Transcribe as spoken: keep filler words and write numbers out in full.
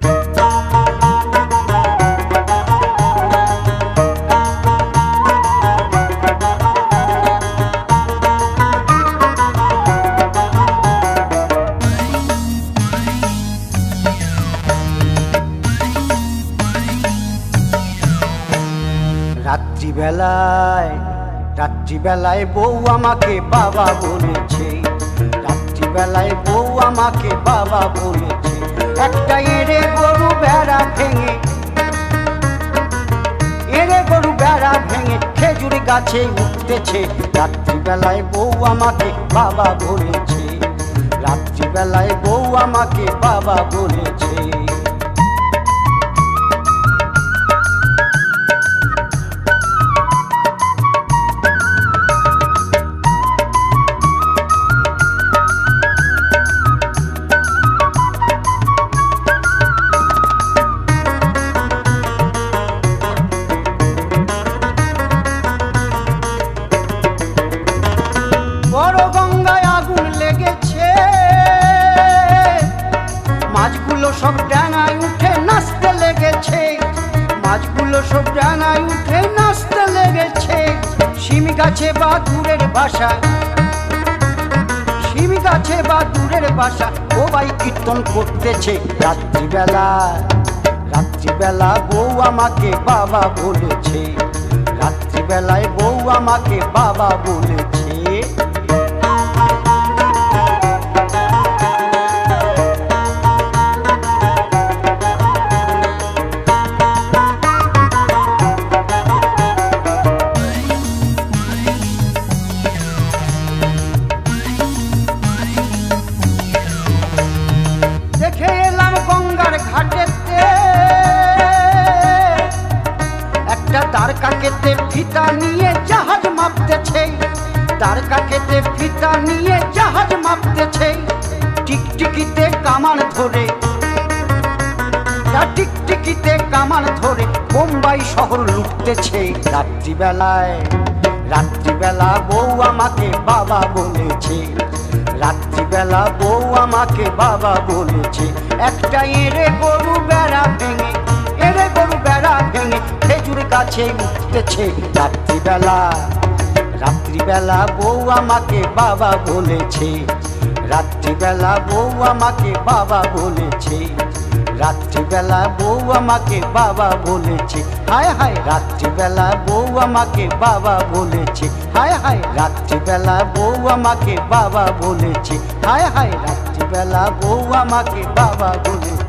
রাত্রিবেলায় রাত্রিবেলায় বউ আমাকে বাবা বলেছে, রাত্রিবেলায় বউ আমাকে বাবা বলেছে। একটা এড়ে গরু বেড়া ভেঙে, এড়ে গরু বেড়া ভেঙে খেজুর গাছে উঠতেছে। রাত্রিবেলায় বউ আমাকে বাবা বলেছে, রাত্রিবেলায় বউ আমাকে বাবা বলেছে। বড় গঙ্গায় আগুন লেগেছে, মাছগুলো সব ডাঙায় উঠে নাচতে লেগেছে, মাছগুলো সব ডাঙায় উঠে নাচতে লেগেছে। শিম গাছে বা দূরের বাসা, শিম গাছে বা দূরের বাসা সবাই কীর্তন করতেছে। রাত্রিবেলা রাত্রিবেলা বউ আমাকে বাবা বলেছে, রাত্রিবেলায় বউ আমাকে বাবা বলেছে। দেখে এলাম গঙ্গার ঘাটেতে একটা দ্বারকা কেটে ফিতা নিয়ে জাহাজ মাপতেছে, দ্বারকা কেটে ফিতা নিয়ে জাহাজ মাপতেছে। টিকটিকিতে কামান ধরে, টিকটিকিতে কামান ধরে বোম্বাই শহর লুটতেছে। রাত্রিবেলায় রাত্রিবেলা বউ আমাকে বাবা বলেছে, রাত্রিবেলা বউ আমাকে বাবা বলেছে। একটা এড়ে গরু বেড়া ভেঙে, এড়ে গরু বেড়া ভেঙে খেজুর গাছে উঠতেছে। রাত্রিবেলা রাত্রিবেলা বউ আমাকে বাবা বলেছে, রাত্রিবেলা বউ আমাকে বাবা বলেছে, রাত্রিবেলা বউ আমাকে বাবা বলেছে। হায় হায় রাত্রিবেলা বউ আমাকে বাবা বলেছে, হায় হায় রাত্রিবেলা বউ আমাকে বাবা বলেছে, হায় হায় রাত্রিবেলা বউ আমাকে বাবা বলেছে।